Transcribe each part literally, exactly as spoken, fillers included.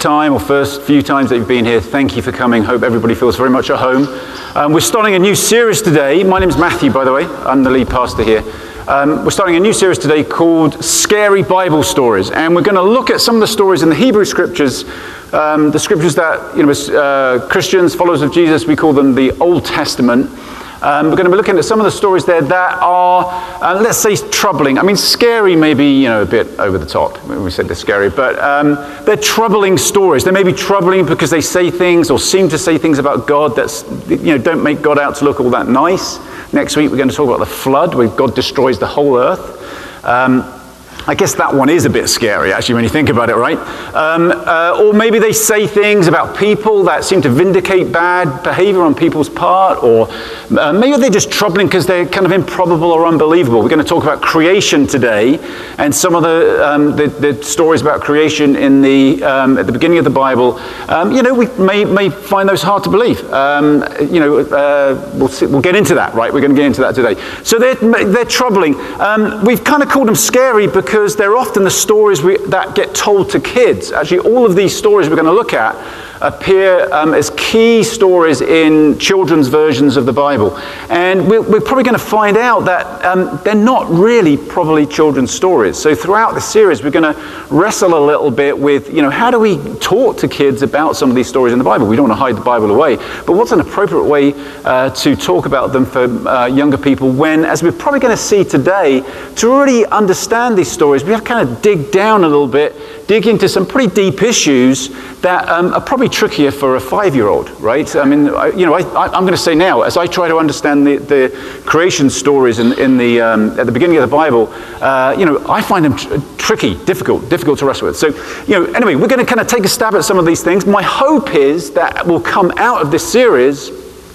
time or first few times that you've been here, thank you for coming. Hope everybody feels very much at home. Um, we're starting a new series today. My name's Matthew, by the way. I'm the lead pastor here. Um, we're starting a new series today called Scary Bible Stories. And we're going to look at some of the stories in the Hebrew Scriptures, um, the Scriptures that, you know, as uh, Christians, followers of Jesus, we call them the Old Testament. Um, we're going to be looking at some of the stories there that are, uh, let's say, troubling. I mean, scary may be, you know, a bit over the top when we said they're scary, but um, they're troubling stories. They may be troubling because they say things or seem to say things about God that's, you know, don't make God out to look all that nice. Next week, we're going to talk about the flood, where God destroys the whole earth. Um, I guess that one is a bit scary, actually, when you think about it, right? Um, uh, or maybe they say things about people that seem to vindicate bad behavior on people's part, or uh, maybe they're just troubling because they're kind of improbable or unbelievable. We're going to talk about creation today, and some of the, um, the, the stories about creation in the um, at the beginning of the Bible. Um, you know, we may may find those hard to believe. Um, you know, uh, we'll see, we'll get into that, right? We're going to get into that today. So they're they're troubling. Um, we've kind of called them scary because Because they're often the stories we, that get told to kids. Actually, all of these stories we're going to look at appear um, as key stories in children's versions of the Bible. And we're, we're probably going to find out that um, they're not really probably children's stories. So throughout the series, we're going to wrestle a little bit with, you know, how do we talk to kids about some of these stories in the Bible? We don't want to hide the Bible away. But what's an appropriate way uh, to talk about them for uh, younger people when, as we're probably going to see today, to really understand these stories, we have to kind of dig down a little bit, dig into some pretty deep issues that um, are probably trickier for a five-year-old, right? I mean, I, you know, I, I, I'm going to say now, as I try to understand the, the creation stories in, in the um, at the beginning of the Bible, uh, you know, I find them tr- tricky, difficult, difficult to wrestle with. So, you know, anyway, we're going to kind of take a stab at some of these things. My hope is that will come out of this series,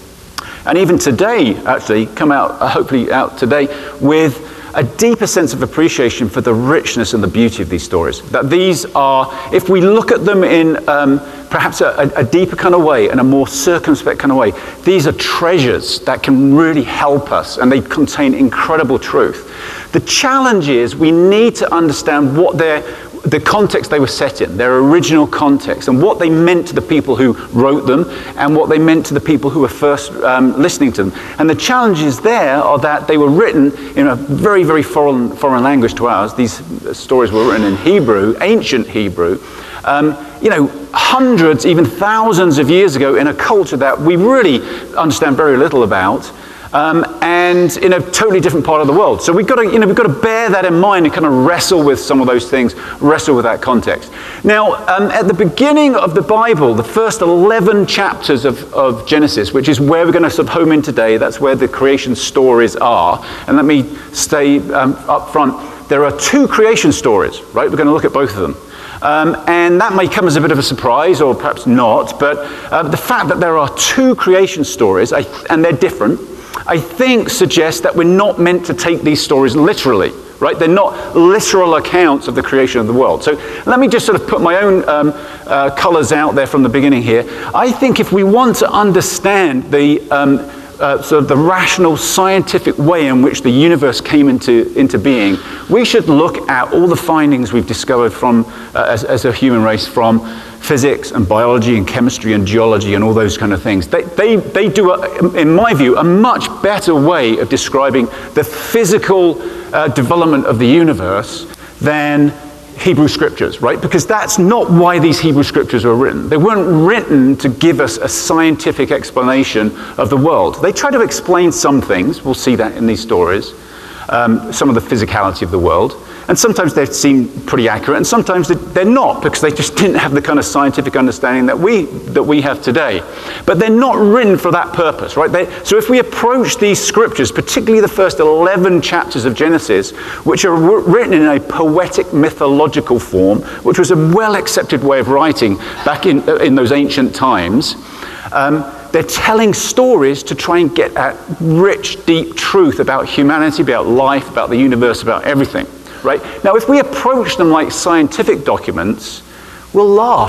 and even today, actually, come out, uh, hopefully out today, with a deeper sense of appreciation for the richness and the beauty of these stories. That these are, if we look at them in um, perhaps a, a deeper kind of way and a more circumspect kind of way, these are treasures that can really help us, and they contain incredible truth. The challenge is we need to understand what they're the context they were set in, their original context, and what they meant to the people who wrote them, and what they meant to the people who were first um, listening to them. And the challenges there are that they were written in a very, very foreign, foreign language to ours. These stories were written in Hebrew, ancient Hebrew, um, you know, hundreds, even thousands of years ago in a culture that we really understand very little about. Um, and in a totally different part of the world. So we've got to, you know, we've got to bear that in mind and kind of wrestle with some of those things, wrestle with that context. Now, um, at the beginning of the Bible, the first eleven chapters of, of Genesis, which is where we're going to sort of home in today, that's where the creation stories are. And let me stay um, up front. There are two creation stories, right? We're going to look at both of them. Um, and that may come as a bit of a surprise, or perhaps not, but uh, the fact that there are two creation stories, I, and they're different, I think suggests that we're not meant to take these stories literally, right? They're not literal accounts of the creation of the world. So let me just sort of put my own um, uh, colors out there from the beginning here. I think if we want to understand the um, uh, sort of the rational, scientific way in which the universe came into, into being, we should look at all the findings we've discovered from, uh, as, as a human race, from physics and biology and chemistry and geology and all those kind of things. They, they, they do, a, in my view, a much better way of describing the physical uh, development of the universe than Hebrew scriptures, right? Because that's not why these Hebrew scriptures were written. They weren't written to give us a scientific explanation of the world. They try to explain some things, we'll see that in these stories, um, some of the physicality of the world. And sometimes they seem pretty accurate, and sometimes they're not, because they just didn't have the kind of scientific understanding that we that we have today. But they're not written for that purpose, right? They, so if we approach these scriptures, particularly the first eleven chapters of Genesis, which are w- written in a poetic mythological form, which was a well-accepted way of writing back in in those ancient times, um, they're telling stories to try and get at rich, deep truth about humanity, about life, about the universe, about everything. Right? Now, if we approach them like scientific documents, we'll laugh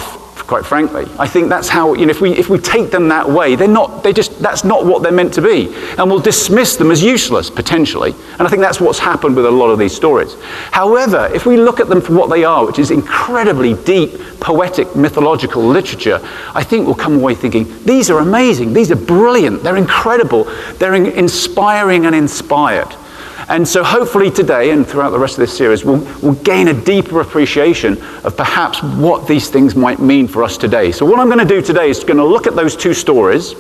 quite frankly. I think that's how, you know, if we if we take them that way, they're not, they just, that's not what they're meant to be. And we'll dismiss them as useless, potentially. And I think that's what's happened with a lot of these stories. However, if we look at them for what they are, which is incredibly deep, poetic, mythological literature, I think we'll come away thinking, these are amazing, these are brilliant, they're incredible, they're in- inspiring and inspired. And so hopefully today and throughout the rest of this series, we'll, we'll gain a deeper appreciation of perhaps what these things might mean for us today. So what I'm going to do today is going to look at those two stories.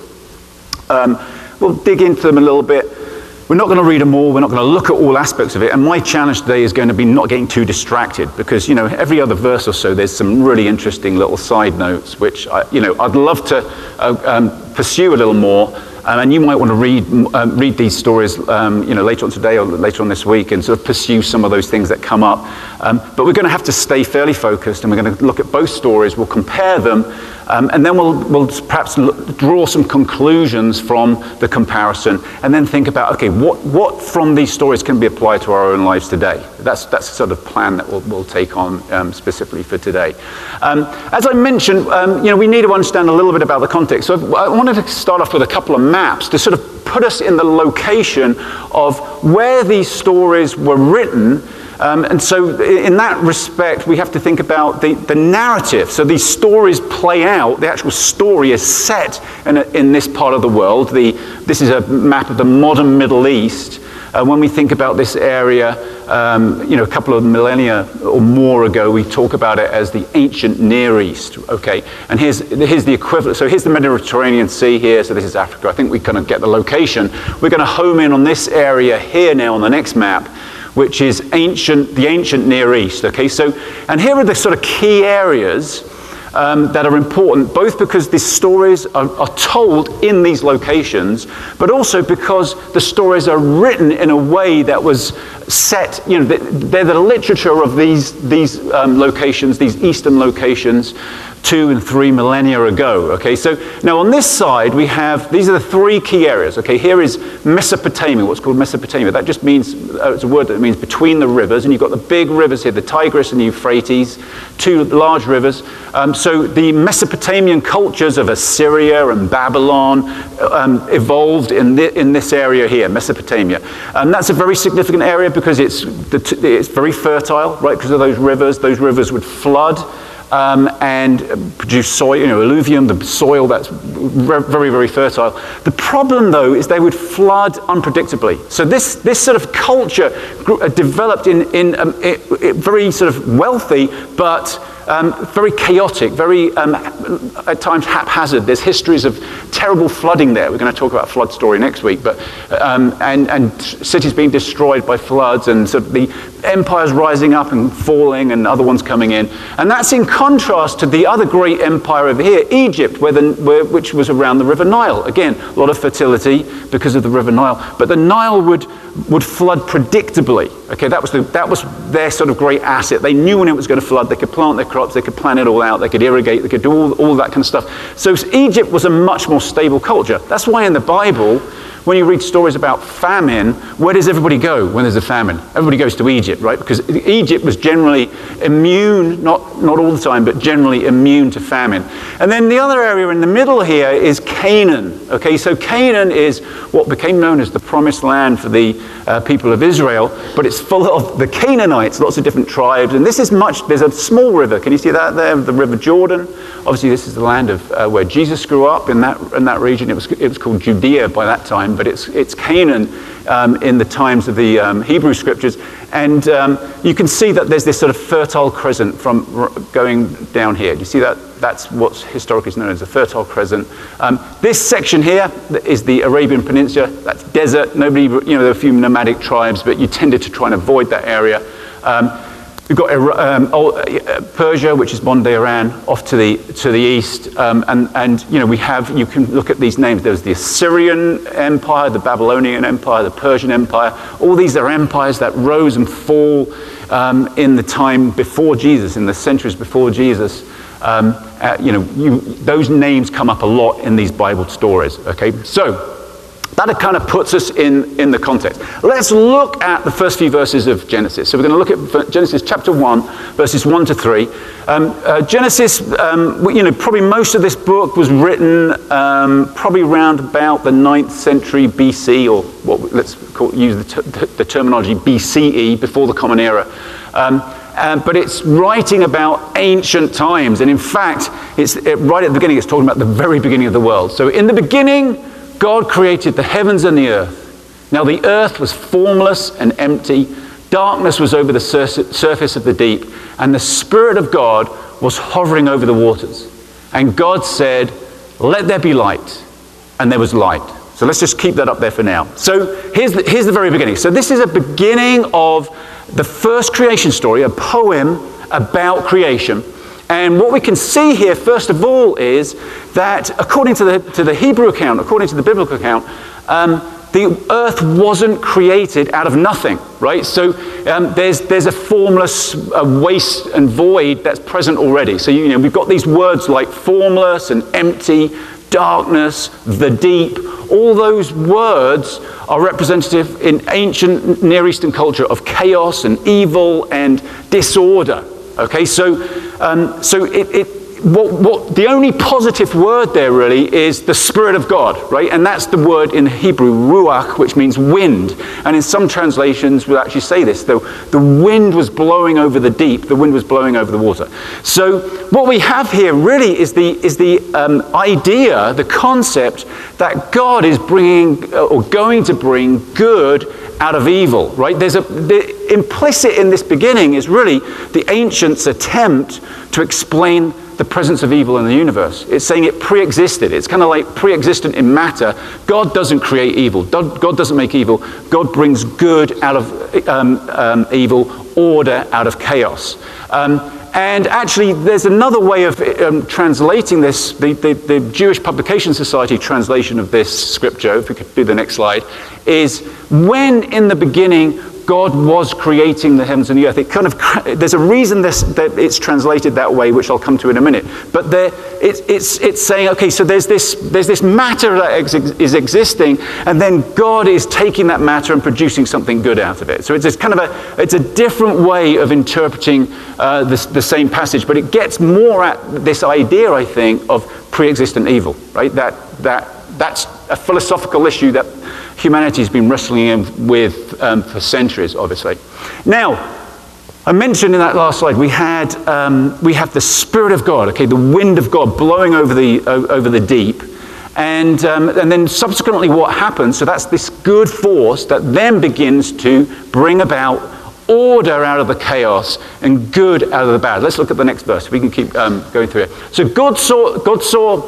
Um, we'll dig into them a little bit. We're not going to read them all. We're not going to look at all aspects of it. And my challenge today is going to be not getting too distracted, because, you know, every other verse or so, there's some really interesting little side notes, which, I, you know, I'd love to uh, um, pursue a little more. Um, and you might want to read um, read these stories, um, you know, later on today or later on this week, and sort of pursue some of those things that come up. Um, but we're going to have to stay fairly focused, and we're going to look at both stories. We'll compare them, um, and then we'll we'll perhaps look, draw some conclusions from the comparison, and then think about, okay, what what from these stories can be applied to our own lives today? That's that's the sort of plan that we'll we'll take on um, specifically for today. Um, as I mentioned, um, you know, we need to understand a little bit about the context. So I wanted to start off with a couple of maps to sort of put us in the location of where these stories were written. Um, and so in that respect, we have to think about the, the narrative. So these stories play out. The actual story is set in, a, in this part of the world. The, this is a map of the modern Middle East. Uh, when we think about this area, um, you know, a couple of millennia or more ago, we talk about it as the ancient Near East, okay? And here's, here's the equivalent. So here's the Mediterranean Sea here, so this is Africa. I think we kind of get the location. We're going to home in on this area here now on the next map, which is ancient, the ancient Near East, okay? So, and here are the sort of key areas Um, that are important, both because these stories are, are told in these locations, but also because the stories are written in a way that was set, you know, they're the literature of these, these um, locations, these eastern locations, two and three millennia ago, okay? So now on this side we have, these are the three key areas, okay? Here is Mesopotamia, what's called Mesopotamia. That just means, uh, it's a word that means between the rivers, and you've got the big rivers here, the Tigris and the Euphrates, two large rivers. Um, so the Mesopotamian cultures of Assyria and Babylon um, evolved in, the, in this area here, Mesopotamia. And that's a very significant area because it's, it's very fertile, right? Because of those rivers, those rivers would flood Um, and produce soil, you know, alluvium, the soil that's very, very fertile. The problem, though, is they would flood unpredictably. So this, this sort of culture grew, uh, developed in, in um, it, it very sort of wealthy, but um, very chaotic, very, um, at times, haphazard. There's histories of terrible flooding there. We're going to talk about flood story next week, but um, and, and cities being destroyed by floods, and sort of the empires rising up and falling, and other ones coming in. And that's in contrast to the other great empire over here, Egypt, where the, where, which was around the River Nile. Again, a lot of fertility because of the River Nile. But the Nile would, would flood predictably. Okay, that was, the, that was their sort of great asset. They knew when it was going to flood. They could plant their crops. They could plan it all out. They could irrigate. They could do all, all that kind of stuff. So Egypt was a much more stable culture. That's why in the Bible, when you read stories about famine, where does everybody go when there's a famine? Everybody goes to Egypt, right? Because Egypt was generally immune, not, not all the time, but generally immune to famine. And then the other area in the middle here is Canaan. Okay, so Canaan is what became known as the promised land for the uh, people of Israel, but it's full of the Canaanites, lots of different tribes. And this is much, there's a small river. Can you see that there? The River Jordan. Obviously, this is the land of uh, where Jesus grew up in that, in that region. It was, it was called Judea by that time. But it's, it's Canaan um, in the times of the um, Hebrew scriptures. And um, you can see that there's this sort of fertile crescent from r- going down here. Do you see that? That's what's historically known as a fertile crescent. Um, this section here is the Arabian Peninsula. That's desert. Nobody, you know, there are a few nomadic tribes, but you tended to try and avoid that area. Um, We've got um, Persia, which is modern-day Iran, off to the to the east, um, and and you know we have. You can look at these names. There's the Assyrian Empire, the Babylonian Empire, the Persian Empire. All these are empires that rose and fall um, in the time before Jesus, in the centuries before Jesus. Um, uh, you know, you, those names come up a lot in these Bible stories. Okay, so That kind of puts us in, in the context. Let's look at the first few verses of Genesis. So we're going to look at Genesis chapter one, verses one to three. Um, uh, Genesis, um, you know, probably most of this book was written um, probably around about the ninth century B C, or what let's call, use the, ter- the terminology B C E, before the Common Era. Um, Uh, but it's writing about ancient times. And in fact, it's it, right at the beginning, it's talking about the very beginning of the world. So in the beginning, God created the heavens and the earth. Now the earth was formless and empty. Darkness was over the sur- surface of the deep. And the Spirit of God was hovering over the waters. And God said, "Let there be light." And there was light. So let's just keep that up there for now. So here's the, here's the very beginning. So this is a beginning of the first creation story, a poem about creation. And what we can see here, first of all, is that according to the, to the Hebrew account, according to the biblical account, um, the earth wasn't created out of nothing, right? So um, there's there's a formless uh, waste and void that's present already. So you know we've got these words like formless and empty, darkness, the deep. All those words are representative in ancient Near Eastern culture of chaos and evil and disorder. Okay, so um, so it, it what, what the only positive word there really is the Spirit of God, right? And that's the word in Hebrew, ruach, which means wind. And in some translations will actually say this, though the wind was blowing over the deep, the wind was blowing over the water. So what we have here really is the is the um, idea, the concept that God is bringing or going to bring good out of evil, right? There's a the, implicit in this beginning is really the ancients' attempt to explain the presence of evil in the universe. It's saying it pre-existed. It's kind of like pre-existent in matter. God doesn't create evil. God doesn't make evil. God brings good out of um, um, evil, order out of chaos. Um, and actually, there's another way of um, translating this. The, the, the Jewish Publication Society translation of this scripture, if we could do the next slide, is when in the beginning God was creating the heavens and the earth. It kind of there's a reason this, that it's translated that way, which I'll come to in a minute. But there, it, it's it's saying, okay, so there's this there's this matter that ex- is existing, and then God is taking that matter and producing something good out of it. So it's just kind of a it's a different way of interpreting uh, this, the same passage, but it gets more at this idea, I think, of pre-existent evil, right? That that that's a philosophical issue that humanity has been wrestling with um, for centuries, obviously. Now, I mentioned in that last slide we had um, we have the Spirit of God, okay, the wind of God blowing over the uh, over the deep, and um, and then subsequently what happens? So that's this good force that then begins to bring about order out of the chaos and good out of the bad. Let's look at the next verse. We can keep um, going through it. So God saw God saw.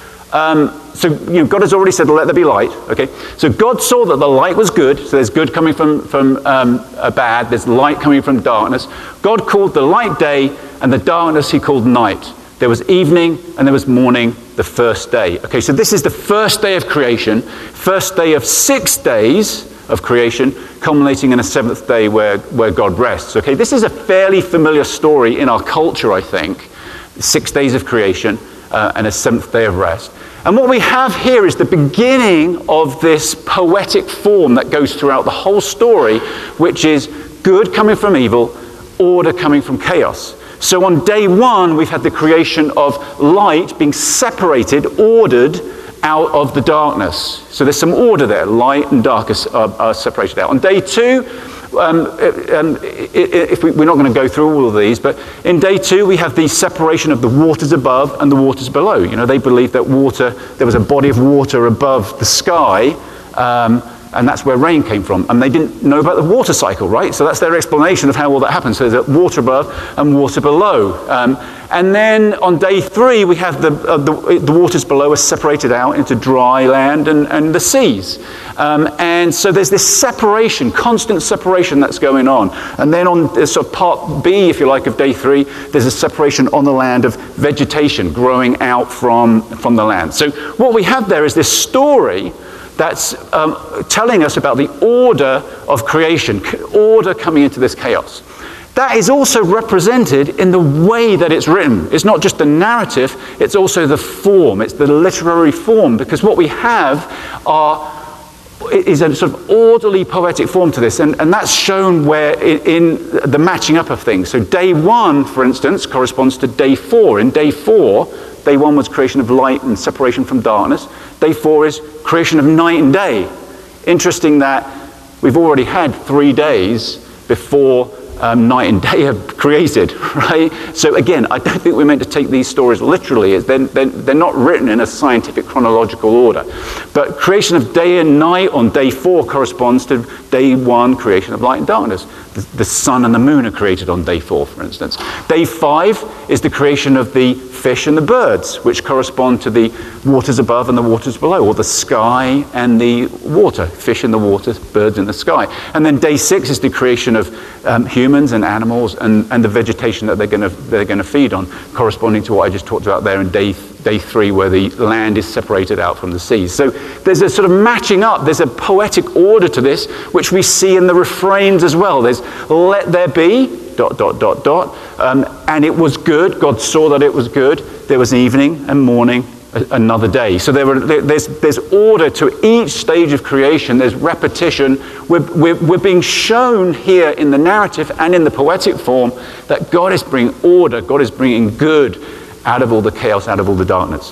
Um, So, you know, God has already said, let there be light, okay? So God saw that the light was good, so there's good coming from, from um, a bad, there's light coming from darkness. God called the light day, and the darkness he called night. There was evening, and there was morning, the first day. Okay, so this is the first day of creation, first day of six days of creation, culminating in a seventh day where, where God rests. Okay, this is a fairly familiar story in our culture, I think. Six days of creation uh, and a seventh day of rest. And what we have here is the beginning of this poetic form that goes throughout the whole story, which is good coming from evil, order coming from chaos. So on day one, we've had the creation of light being separated, ordered out of the darkness. So there's some order there. Light and dark are, are separated out. On day two, Um, um, if we, we're not going to go through all of these, but in day two we have the separation of the waters above and the waters below. You know, they believed that water, there was a body of water above the sky, um, and that's where rain came from. And they didn't know about the water cycle, right? So that's their explanation of how all that happens. So there's water above and water below. Um, and then on day three, we have the, uh, the, the waters below are separated out into dry land and, and the seas. Um, and so there's this separation, constant separation that's going on. And then on uh, sort of part B, if you like, of day three, there's a separation on the land of vegetation growing out from, from the land. So what we have there is this story that's um, telling us about the order of creation, order coming into this chaos. That is also represented in the way that it's written. It's not just the narrative, it's also the form, it's the literary form, because what we have are is a sort of orderly poetic form to this, and, and that's shown where in, in the matching up of things. So day one, for instance, corresponds to day four. In day four, day one was creation of light and separation from darkness. Day four is creation of night and day. Interesting that we've already had three days before um, night and day are created, right? So again, I don't think we're meant to take these stories literally. They're, they're, they're not written in a scientific chronological order. But creation of day and night on day four corresponds to day one, creation of light and darkness. The, the sun and the moon are created on day four, for instance. Day five is the creation of the fish and the birds, which correspond to the waters above and the waters below, or the sky and the water, fish in the water, birds in the sky. And then day six is the creation of um, humans and animals and, and the vegetation that they're going to they're going to feed on, corresponding to what I just talked about there in day day three, where the land is separated out from the seas. So there's a sort of matching up, there's a poetic order to this, which we see in the refrains as well. There's let there be, dot, dot, dot, dot, um, and it was good, God saw that it was good, there was evening and morning, a, another day. So there were, there, there's, there's order to each stage of creation, there's repetition. We're, we're, we're being shown here in the narrative and in the poetic form that God is bringing order, God is bringing good out of all the chaos, out of all the darkness.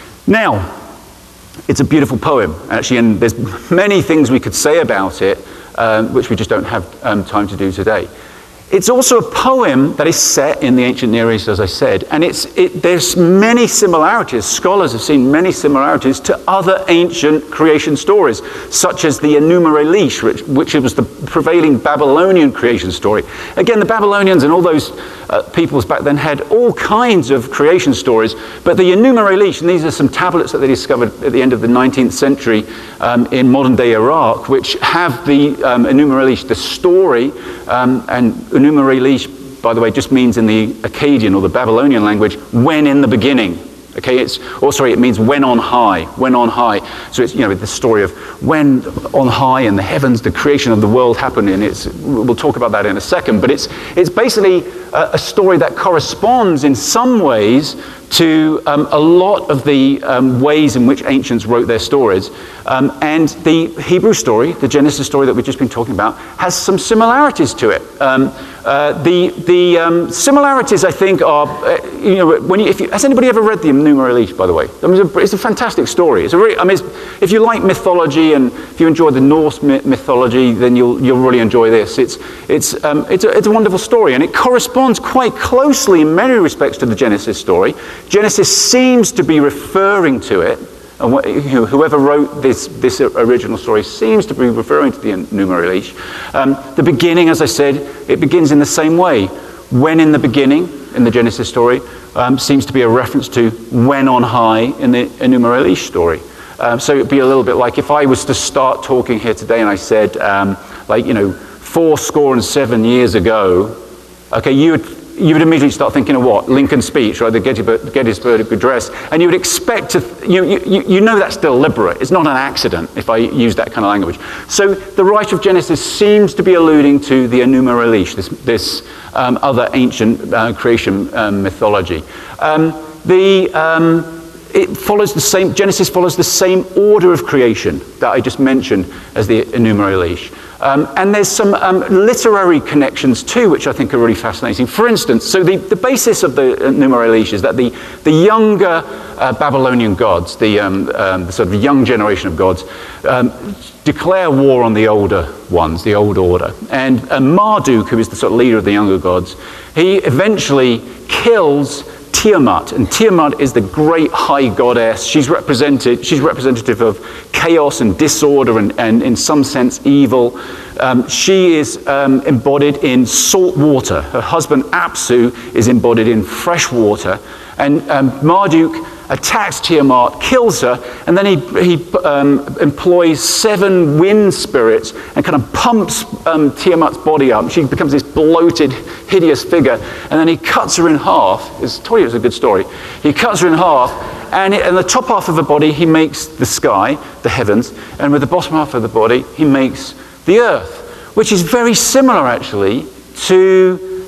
Now, it's a beautiful poem, actually, and there's many things we could say about it, um, which we just don't have um, time to do today. It's also a poem that is set in the ancient Near East, as I said, and it's, it, there's many similarities. Scholars have seen many similarities to other ancient creation stories, such as the Enuma Elish, which, which was the prevailing Babylonian creation story. Again, the Babylonians and all those uh, peoples back then had all kinds of creation stories, but the Enuma Elish, and these are some tablets that they discovered at the end of the nineteenth century um, in modern-day Iraq, which have the um, Enuma Elish, the story, um, and Enuma Elish, by the way, just means in the Akkadian or the Babylonian language, when in the beginning. Okay, it's, or sorry, it means when on high, when on high. So it's, you know, the story of when on high in the heavens, the creation of the world happened, and it's, we'll talk about that in a second, but it's, it's basically a, a story that corresponds in some ways to um, a lot of the um, ways in which ancients wrote their stories. Um, and the Hebrew story, the Genesis story that we've just been talking about, has some similarities to it. Um, uh, the the um, similarities, I think, are, uh, you know, when you, if you, has anybody ever read the Enuma Elish, by the way? I mean, it's, a, it's a fantastic story. It's a really, I mean, it's, if you like mythology and if you enjoy the Norse myth mythology, then you'll you'll really enjoy this. It's it's um, it's a, it's a wonderful story, and it corresponds quite closely in many respects to the Genesis story. Genesis seems to be referring to it, and what, you know, whoever wrote this, this original story seems to be referring to the Enuma Elish. Um, the beginning, as I said, it begins in the same way. When in the beginning, in the Genesis story, um, seems to be a reference to when on high in the Enuma Elish story. Um, so it'd be a little bit like if I was to start talking here today and I said, um, like, you know, four score and seven years ago, okay, you would you would immediately start thinking of what? Lincoln's speech, right? The Gettysburg, Gettysburg Address. And you would expect to, you, you, you know that's deliberate. It's not an accident if I use that kind of language. So the writer of Genesis seems to be alluding to the Enuma Elish, this, this um, other ancient uh, creation um, mythology. Um, the, um, it follows the same, Genesis follows the same order of creation that I just mentioned as the Enuma Elish. Um, and there's some um, literary connections too, which I think are really fascinating. For instance, so the, the basis of the Enuma Elish is that the, the younger uh, Babylonian gods, the, um, um, the sort of young generation of gods, um, declare war on the older ones, the old order. And uh, Marduk, who is the sort of leader of the younger gods, he eventually kills Tiamat, and Tiamat is the great high goddess. She's represented. She's representative of chaos and disorder, and, and in some sense evil. Um, she is um, embodied in salt water. Her husband Apsu is embodied in fresh water, and um, Marduk attacks Tiamat, kills her, and then he, he um, employs seven wind spirits and kind of pumps um, Tiamat's body up. She becomes this bloated, hideous figure, and then he cuts her in half. It's, I told you it was a good story. He cuts her in half, and in the top half of her body he makes the sky, the heavens, and with the bottom half of the body he makes the earth, which is very similar actually to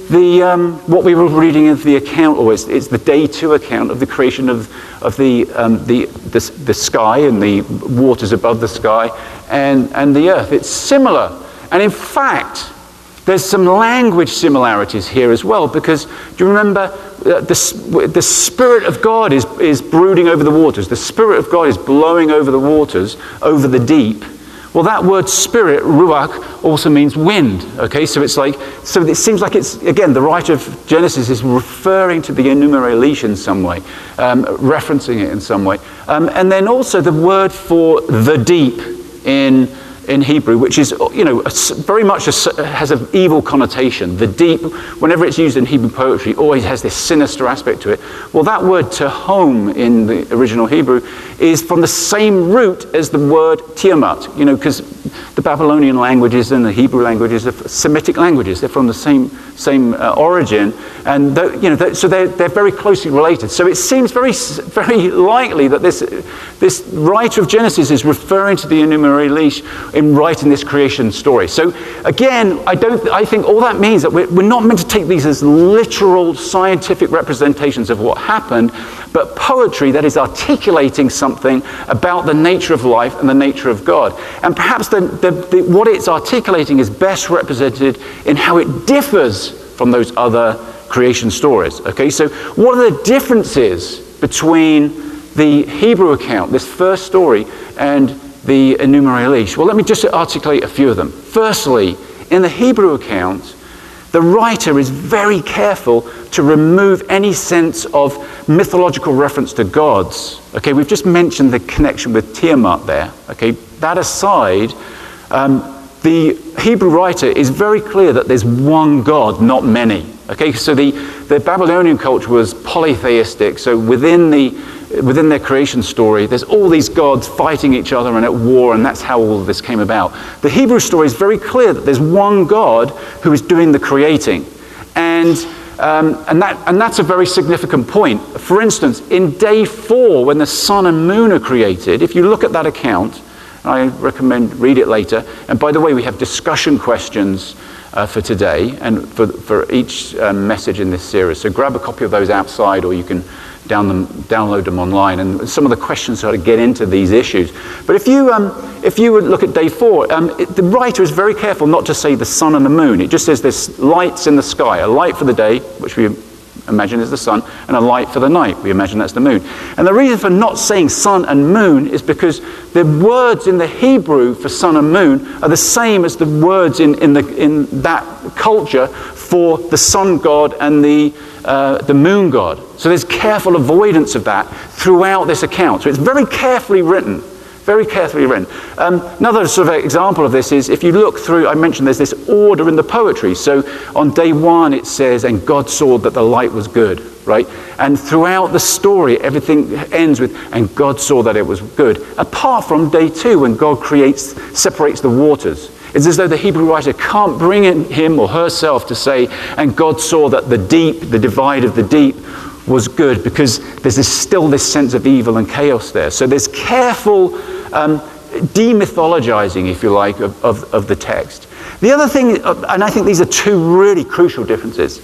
the um, what we were reading of the account, or it's, it's the day two account of the creation of of the, um, the the the sky and the waters above the sky and and the earth. It's similar, and in fact, there's some language similarities here as well, because do you remember uh, the the Spirit of God is is brooding over the waters. The Spirit of God is blowing over the waters, over the deep. Well, that word spirit, ruach, also means wind, okay? So it's like, so it seems like it's, again, the writer of Genesis is referring to the Enuma Elish in some way, um, referencing it in some way. Um, and then also the word for the deep in in Hebrew, which is, you know, a, very much a, has an evil connotation. The deep, whenever it's used in Hebrew poetry, always has this sinister aspect to it. Well, that word tehom in the original Hebrew is from the same root as the word Tiamat, you know, because the Babylonian languages and the Hebrew languages are Semitic languages. They're from the same same uh, origin, and the, you know, they're, so they're they're very closely related. So it seems very very likely that this this writer of Genesis is referring to the Enuma Elish in writing this creation story. So again, I don't. I think all that means that we're, we're not meant to take these as literal scientific representations of what happened, but poetry that is articulating something about the nature of life and the nature of God. And perhaps the, the, the, what it's articulating is best represented in how it differs from those other creation stories. Okay, so what are the differences between the Hebrew account, this first story, and the Enuma Elish? Well, let me just articulate a few of them. Firstly, in the Hebrew account, the writer is very careful to remove any sense of mythological reference to gods. Okay, we've just mentioned the connection with Tiamat there. Okay, that aside, um, the Hebrew writer is very clear that there's one God, not many. Okay, so the, the Babylonian culture was polytheistic, so within the within their creation story, there's all these gods fighting each other and at war, and that's how all of this came about. The Hebrew story is very clear that there's one God who is doing the creating. And, um, and, that, and that's a very significant point. For instance, in day four, when the sun and moon are created, if you look at that account, I recommend read it later. And by the way, we have discussion questions uh, for today and for, for each um, message in this series. So grab a copy of those outside, or you can down them, download them online, and some of the questions sort of get into these issues. But if you um, if you would look at day four, um, it, the writer is very careful not to say the sun and the moon. It just says there's lights in the sky, a light for the day, which we imagine is the sun, and a light for the night, we imagine that's the moon. And the reason for not saying sun and moon is because the words in the Hebrew for sun and moon are the same as the words in, in, the, in that culture for the sun god and the Uh, the moon god. So there's careful avoidance of that throughout this account. So it's very carefully written, very carefully written. Um, another sort of example of this is if you look through, I mentioned there's this order in the poetry. So on day one it says, and God saw that the light was good, right? And throughout the story everything ends with, and God saw that it was good. Apart from day two when God creates, separates the waters. It's as though the Hebrew writer can't bring in him or herself to say, and God saw that the deep, the divide of the deep, was good, because there's this, still this sense of evil and chaos there. So there's careful um, demythologizing, if you like, of, of, of the text. The other thing, and I think these are two really crucial differences,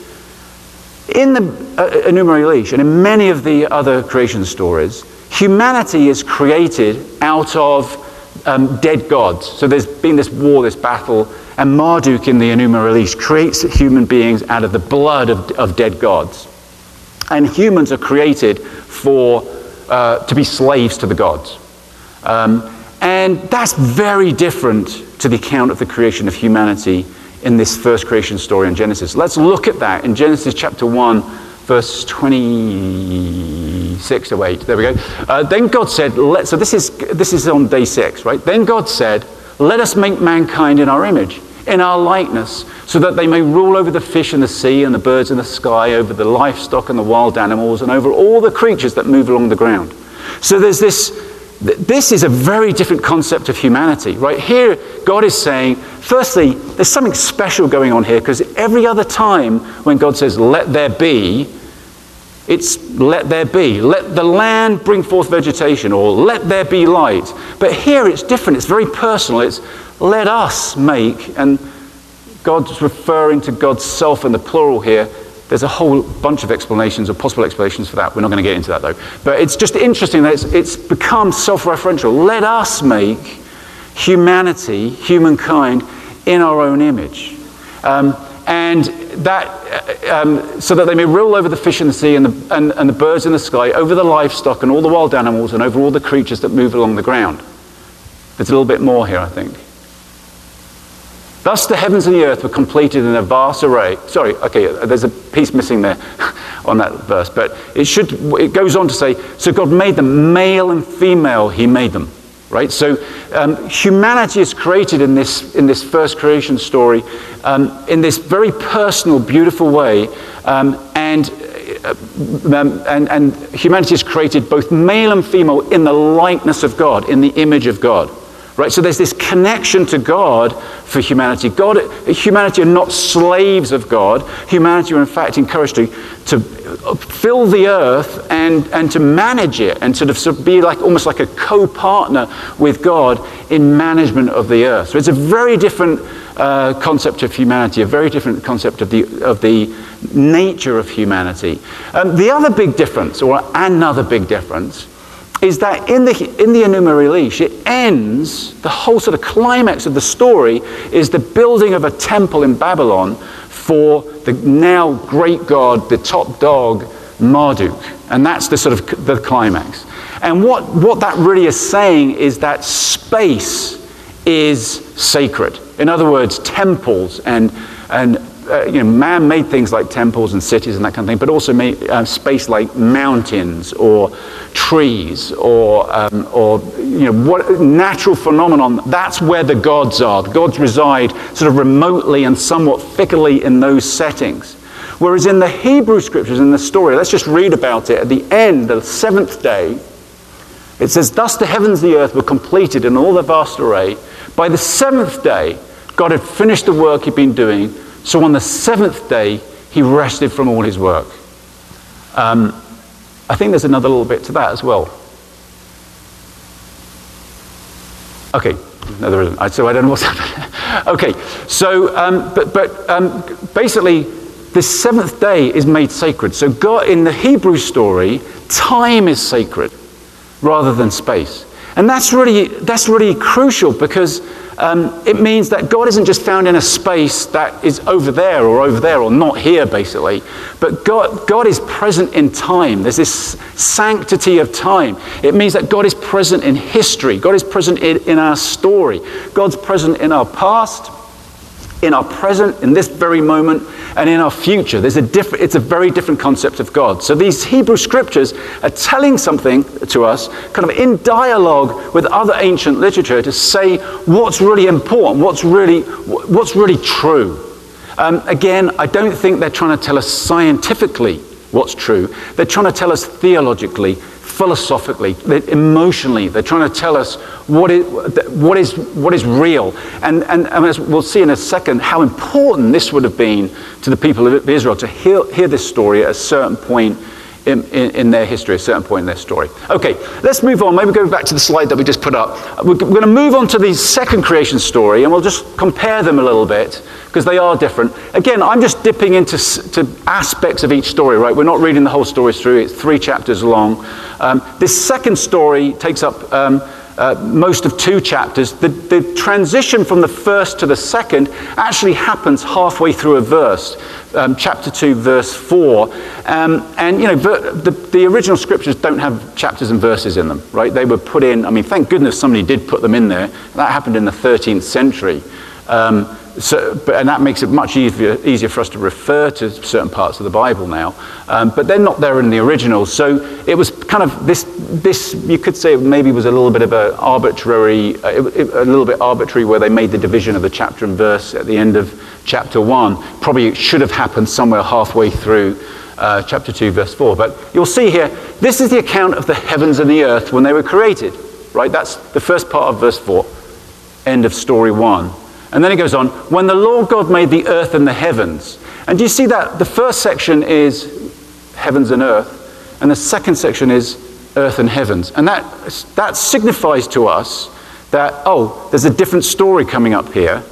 in the uh, Enuma Elish and in many of the other creation stories, humanity is created out of Um, dead gods. So there's been this war, this battle, and Marduk in the Enuma Elish creates human beings out of the blood of, of dead gods. And humans are created for uh, to be slaves to the gods. Um, and that's very different to the account of the creation of humanity in this first creation story in Genesis. Let's look at that in Genesis chapter one, verse twenty-six to eight. There we go. Uh, then God said, let, so this is, this is on day six, right? Then God said, let us make mankind in our image, in our likeness, so that they may rule over the fish in the sea and the birds in the sky, over the livestock and the wild animals, and over all the creatures that move along the ground. So there's this, this is a very different concept of humanity, right? Here, God is saying, firstly, there's something special going on here, because every other time when God says, let there be, it's let there be. Let the land bring forth vegetation, or let there be light. But here it's different. It's very personal. It's let us make, and God's referring to God's self in the plural here. There's a whole bunch of explanations or possible explanations for that. We're not going to get into that though. But it's just interesting that it's, it's become self-referential. Let us make humanity, humankind, in our own image. Um, and that, um, so that they may rule over the fish in the sea and the, and, and the birds in the sky, over the livestock and all the wild animals, and over all the creatures that move along the ground. There's a little bit more here, I think. Thus the heavens and the earth were completed in a vast array. Sorry, okay, there's a piece missing there on that verse, but it should, it goes on to say, so God made them, male and female, he made them, right? So um, humanity is created in this, in this first creation story um, in this very personal, beautiful way, um, and, uh, um, and, and humanity is created both male and female in the likeness of God, in the image of God. Right, so there's this connection to God for humanity. God, humanity are not slaves of God. Humanity are in fact encouraged to, to fill the earth and, and to manage it and to sort of be like almost like a co-partner with God in management of the earth. So it's a very different uh, concept of humanity, a very different concept of the, of the nature of humanity. Um, the other big difference, or another big difference, is that in the, in the Enuma Elish, it ends, the whole sort of climax of the story is the building of a temple in Babylon for the now great god, the top dog, Marduk. And that's the sort of the climax. And what, what that really is saying is that space is sacred. In other words, temples and, and Uh, you know, man made things like temples and cities and that kind of thing, but also made uh, space like mountains or trees or, um, or you know, what natural phenomenon. That's where the gods are. The gods reside sort of remotely and somewhat fickly in those settings. Whereas in the Hebrew scriptures, in the story, let's just read about it. At the end, the seventh day, it says, "Thus the heavens and the earth were completed in all their vast array. By the seventh day, God had finished the work he'd been doing. So on the seventh day, he rested from all his work." Um, I think there's another little bit to that as well. Okay, no, there isn't. So I don't know what's happening. Okay, so, um, but, but um, basically, the seventh day is made sacred. So God, in the Hebrew story, time is sacred rather than space. And that's really, that's really crucial because Um, it means that God isn't just found in a space that is over there or over there or not here, basically. But God, God is present in time. There's this sanctity of time. It means that God is present in history. God is present in, in our story. God's present in our past, in our present, in this very moment, and in our future. There's a different, it's a very different concept of God. So these Hebrew scriptures are telling something to us, kind of in dialogue with other ancient literature, to say what's really important, what's really, what's really true. Um, again, I don't think they're trying to tell us scientifically what's true. They're trying to tell us theologically, philosophically, emotionally. They're trying to tell us what is, what is, what is real. And, and, and as we'll see in a second, how important this would have been to the people of Israel to hear, hear this story at a certain point in, in, in their history, a certain point in their story. Okay, let's move on. Maybe go back to the slide that we just put up. We're, we're going to move on to the second creation story, and we'll just compare them a little bit, because they are different. Again, I'm just dipping into to aspects of each story, right? We're not reading the whole story through. It's three chapters long. Um, this second story takes up um, uh, most of two chapters. The, the transition from the first to the second actually happens halfway through a verse, um, chapter two, verse four. Um, and, you know, the, the original scriptures don't have chapters and verses in them, right? They were put in, I mean, thank goodness somebody did put them in there. That happened in the thirteenth century. Um, So, but, and that makes it much easier, easier for us to refer to certain parts of the Bible now. Um, but they're not there in the original. So it was kind of this, this you could say maybe was a little bit of an arbitrary, uh, it, it, a little bit arbitrary where they made the division of the chapter and verse at the end of chapter one. Probably it should have happened somewhere halfway through uh, chapter two, verse four. But you'll see here, this is the account of the heavens and the earth when they were created, right? That's the first part of verse four, end of story one. And then it goes on, when the Lord God made the earth and the heavens. And do you see that? The first section is heavens and earth, and the second section is earth and heavens. And that, that signifies to us that, oh, there's a different story coming up here.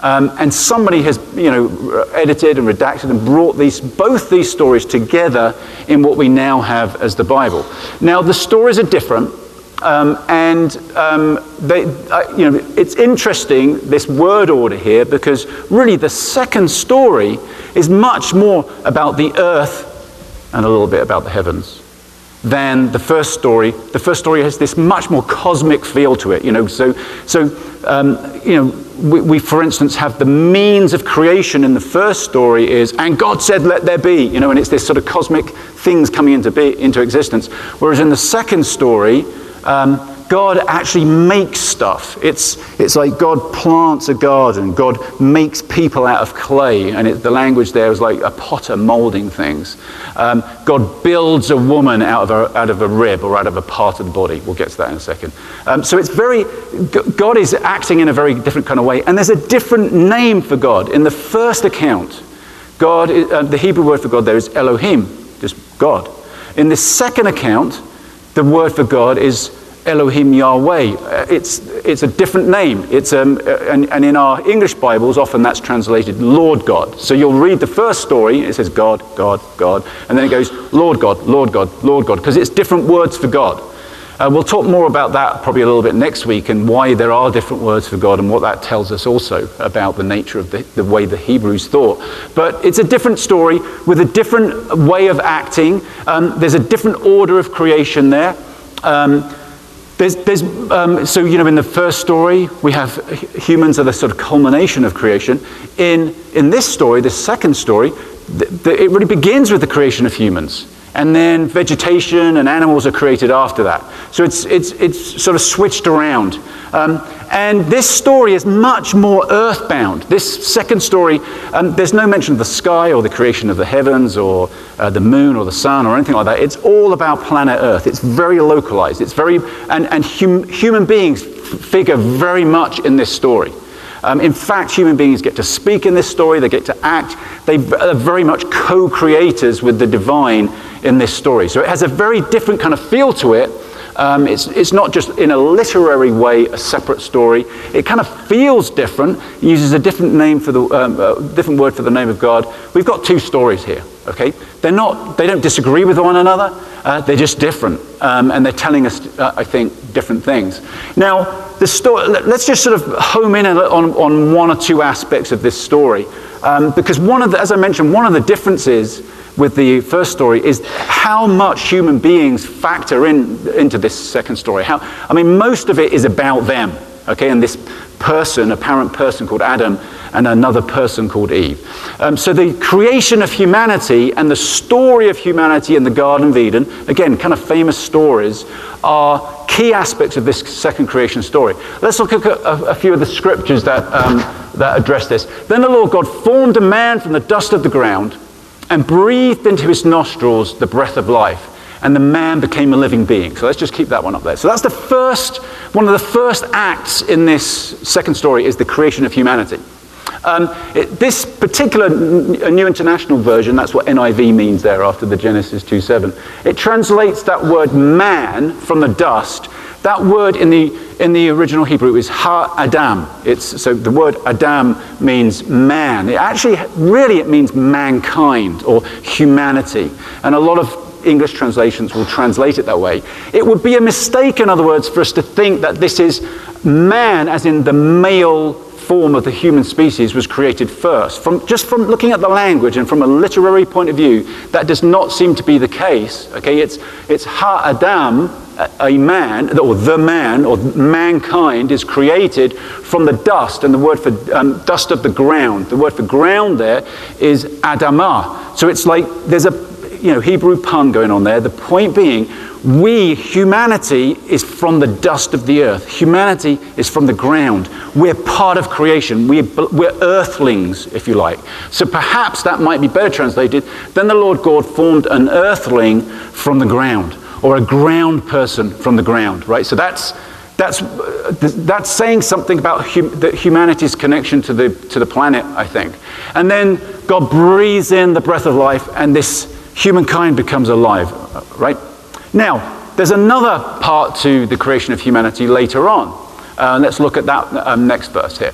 Um, and somebody has, you know, edited and redacted and brought these, both these stories together in what we now have as the Bible. Now, the stories are different, um, and um, they, uh, you know, it's interesting, this word order here, because really the second story is much more about the earth and a little bit about the heavens than the first story. The first story has this much more cosmic feel to it, you know. So, so um, you know, we, we, for instance, have the means of creation in the first story is, and God said, let there be, you know, and it's this sort of cosmic things coming into be, into existence. Whereas in the second story, um, God actually makes stuff. It's, it's like God plants a garden. God makes people out of clay. And it, the language there is like a potter molding things. Um, God builds a woman out of a, out of a rib or out of a part of the body. We'll get to that in a second. Um, so it's very, God is acting in a very different kind of way. And there's a different name for God. In the first account, God, uh, the Hebrew word for God there is Elohim, just God. In the second account, the word for God is Elohim Yahweh. It's, it's a different name. It's, um, and, and in our English Bibles, often that's translated Lord God. So you'll read the first story, it says God, God, God, and then it goes Lord God, Lord God, Lord God, because it's different words for God. Uh, we'll talk more about that probably a little bit next week and why there are different words for God and what that tells us also about the nature of the, the way the Hebrews thought. But it's a different story with a different way of acting. Um, there's a different order of creation there. Um, There's, there's, um, so, you know, in the first story, we have humans are the sort of culmination of creation. In, in this story, the second story, the, the, it really begins with the creation of humans. And then vegetation and animals are created after that. So it's, it's, it's sort of switched around. Um, and this story is much more earthbound. This second story, um, there's no mention of the sky or the creation of the heavens or uh, the moon or the sun or anything like that. It's all about planet Earth. It's very localized. It's very, and, and hum, human beings figure very much in this story. Um, in fact, human beings get to speak in this story. They get to act. They are very much co-creators with the divine in this story. So it has a very different kind of feel to it. Um, it's, it's not just in a literary way a separate story. It kind of feels different. It uses a different name for the um, uh, different word for the name of God. We've got two stories here. Okay, they're not. They don't disagree with one another. Uh, they're just different, um, and they're telling us, uh, I think, different things. Now, the story. Let's just sort of home in on, on one or two aspects of this story, um, because one of the, as I mentioned, one of the differences with the first story is how much human beings factor in into this second story. How, I mean, most of it is about them, okay, and this person, apparent person called Adam, and another person called Eve. Um, so the creation of humanity and the story of humanity in the Garden of Eden, again, kind of famous stories, are key aspects of this second creation story. Let's look at a, a few of the scriptures that, um, that address this. Then the Lord God formed a man from the dust of the ground and breathed into his nostrils the breath of life, and the man became a living being. So let's just keep that one up there. So that's the first, one of the first acts in this second story is the creation of humanity. Um, it, this particular New International Version, that's what N I V means there after the Genesis two seven, it translates that word man from the dust. That word in the in the original Hebrew is ha-adam. It's, so the word Adam means man. It actually, really it means mankind or humanity. And a lot of English translations will translate it that way. It would be a mistake, in other words, for us to think that this is man, as in the male form of the human species, was created first. From just from looking at the language and from a literary point of view, that does not seem to be the case. Okay, it's it's ha-adam, a man, or the man, or mankind is created from the dust, and the word for um, dust of the ground. The word for ground there is Adamah. So it's like there's a you know Hebrew pun going on there. The point being, we, humanity, is from the dust of the earth. Humanity is from the ground. We're part of creation. We're, we're earthlings, if you like. So perhaps that might be better translated. Then the Lord God formed an earthling from the ground, or a ground person from the ground, right? So that's that's that's saying something about hum, the humanity's connection to the to the planet, I think. And then God breathes in the breath of life, and this humankind becomes alive, right? Now, there's another part to the creation of humanity later on. Uh, let's look at that um, next verse here.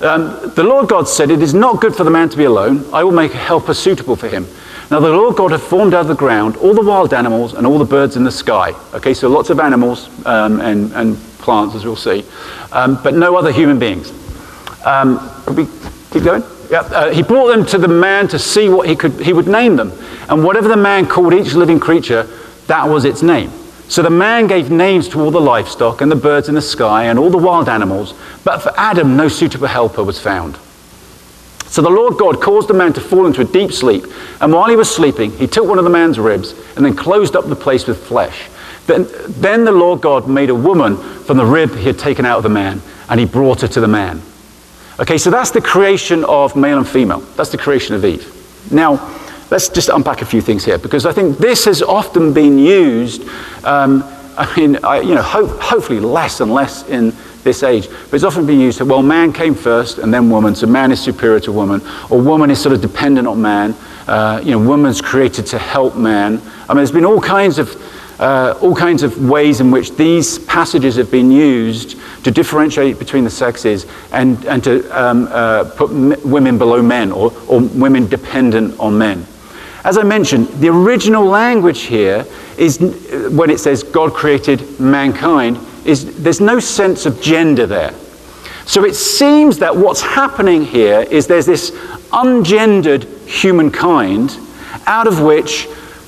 Um, the Lord God said, "It is not good for the man to be alone. I will make a helper suitable for him." Now the Lord God had formed out of the ground all the wild animals and all the birds in the sky. Okay, so lots of animals um, and, and plants, as we'll see, um, but no other human beings. Um, could we keep going? Yeah. Uh, he brought them to the man to see what he could. He would name them, and whatever the man called each living creature, that was its name. So the man gave names to all the livestock and the birds in the sky and all the wild animals, but for Adam no suitable helper was found. So the Lord God caused the man to fall into a deep sleep, and while he was sleeping, he took one of the man's ribs and then closed up the place with flesh. Then, then the Lord God made a woman from the rib he had taken out of the man, and he brought her to the man. Okay, so that's the creation of male and female. That's the creation of Eve. Now, let's just unpack a few things here, because I think this has often been used, um, I mean, I, you know, hope, hopefully less and less in this age, but it's often been used to, well, man came first and then woman, so man is superior to woman, or woman is sort of dependent on man, uh, you know, woman's created to help man. I mean, there's been all kinds of Uh, all kinds of ways in which these passages have been used to differentiate between the sexes and, and to um, uh, put m women below men, or, or women dependent on men. As I mentioned, the original language here is, when it says God created mankind, is there's no sense of gender there. So it seems that what's happening here is there's this ungendered humankind out of which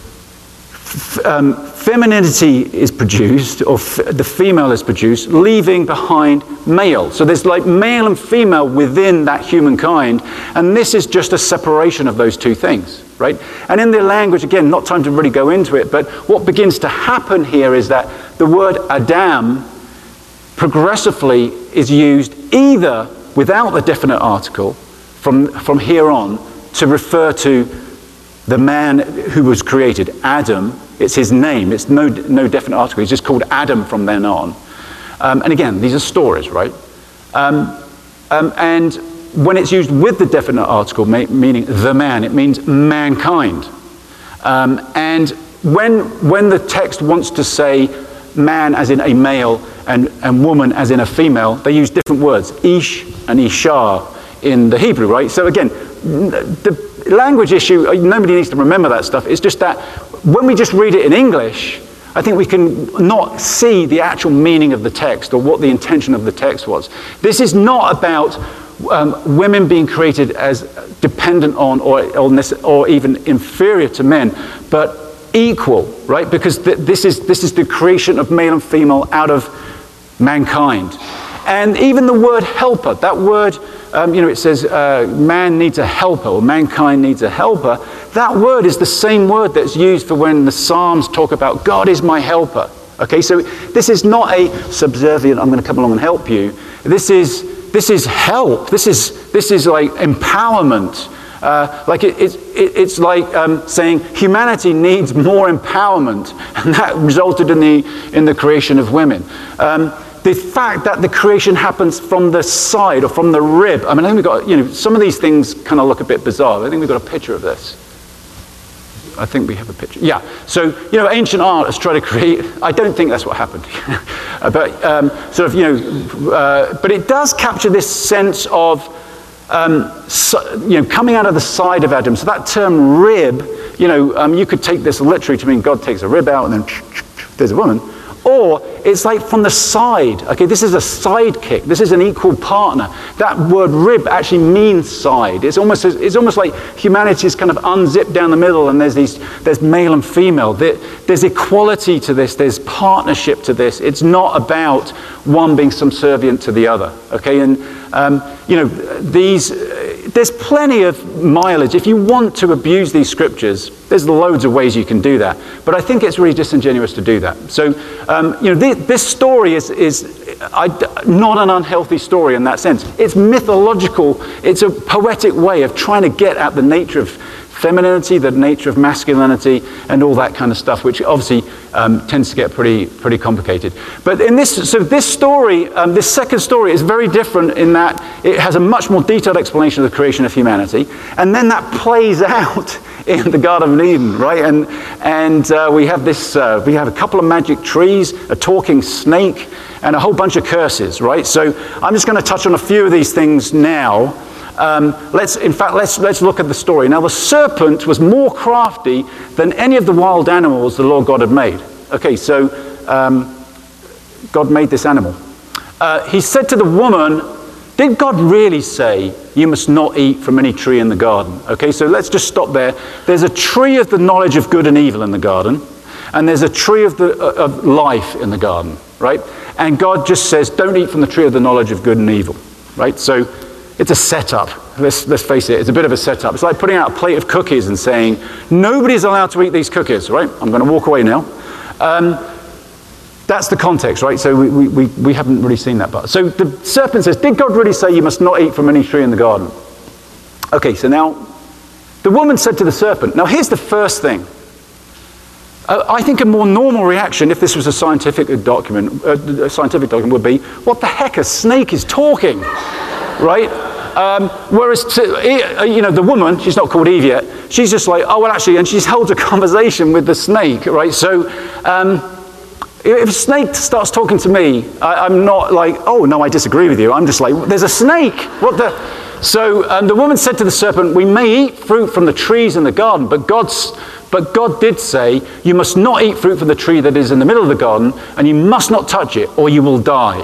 um, femininity is produced, or f the female is produced, leaving behind male. So there's like male and female within that humankind, and this is just a separation of those two things, right? And in the language, again, not time to really go into it, but what begins to happen here is that the word Adam progressively is used either without the definite article from, from here on to refer to the man who was created, Adam. It's his name. It's no, no definite article. He's just called Adam from then on. Um, and again, these are stories, right? Um, um, and when it's used with the definite article, meaning the man, it means mankind. Um, and when, when the text wants to say man as in a male and, and woman as in a female, they use different words, ish and ishar in the Hebrew, right? So again, the language issue, nobody needs to remember that stuff. It's just that when we just read it in English, I think we can not see the actual meaning of the text or what the intention of the text was. This is not about um, women being created as dependent on or, or, or even inferior to men, but equal, right? Because th this is, this is the creation of male and female out of mankind. And even the word helper, that word, um, you know, it says uh, man needs a helper, or mankind needs a helper. That word is the same word that's used for when the Psalms talk about God is my helper. Okay, so this is not a subservient, I'm going to come along and help you. This is, this is help. This is, this is like empowerment. Uh, like it, it, it, it's like um, saying humanity needs more empowerment, and that resulted in the, in the creation of women. Um, The fact that the creation happens from the side or from the rib. I mean, I think we've got, you know, some of these things kind of look a bit bizarre. I think we've got a picture of this. I think we have a picture. Yeah. So, you know, ancient art has tried to create, I don't think that's what happened. but um, sort of, you know, uh, but it does capture this sense of, um, so, you know, coming out of the side of Adam. So that term rib, you know, um, you could take this literally to mean God takes a rib out and then there's a woman. Or it's like from the side. Okay, this is a sidekick. This is an equal partner. That word rib actually means side. It's almost, it's almost like humanity is kind of unzipped down the middle, and there's these, there's male and female. There, there's equality to this. There's partnership to this. It's not about one being subservient to the other. Okay, and um, you know, these. There's plenty of mileage. If you want to abuse these scriptures, there's loads of ways you can do that. But I think it's really disingenuous to do that. So, um, you know, this, this story is, is I, not an unhealthy story in that sense. It's mythological. It's a poetic way of trying to get at the nature of femininity, the nature of masculinity, and all that kind of stuff, which obviously um, tends to get pretty pretty complicated. But in this, so this story, um, this second story is very different in that it has a much more detailed explanation of the creation of humanity, and then that plays out in the Garden of Eden, right? And and uh, we have this, uh, we have a couple of magic trees, a talking snake, and a whole bunch of curses, right? So I'm just going to touch on a few of these things now. Um, let's, in fact, let's, let's look at the story. Now, the serpent was more crafty than any of the wild animals the Lord God had made. Okay, so um, God made this animal. Uh, he said to the woman, did God really say you must not eat from any tree in the garden? Okay, so let's just stop there. There's a tree of the knowledge of good and evil in the garden, and there's a tree of, the, uh, of life in the garden, right? And God just says, don't eat from the tree of the knowledge of good and evil, right? So it's a setup. Let's, let's face it, it's a bit of a setup. It's like putting out a plate of cookies and saying, nobody's allowed to eat these cookies, right? I'm going to walk away now. Um, that's the context, right? So we, we, we, we haven't really seen that part. So the serpent says, did God really say you must not eat from any tree in the garden? Okay, so now, the woman said to the serpent, now here's the first thing. Uh, I think a more normal reaction, if this was a scientific document, uh, a scientific document would be, what the heck, a snake is talking, right? Um, whereas, to, you know, the woman, she's not called Eve yet, she's just like, oh, well, actually, and she's held a conversation with the snake, right? So, um, if a snake starts talking to me, I, I'm not like, oh, no, I disagree with you. I'm just like, there's a snake. What the? So um, the woman said to the serpent, we may eat fruit from the trees in the garden, but God's, but God did say, you must not eat fruit from the tree that is in the middle of the garden, and you must not touch it, or you will die.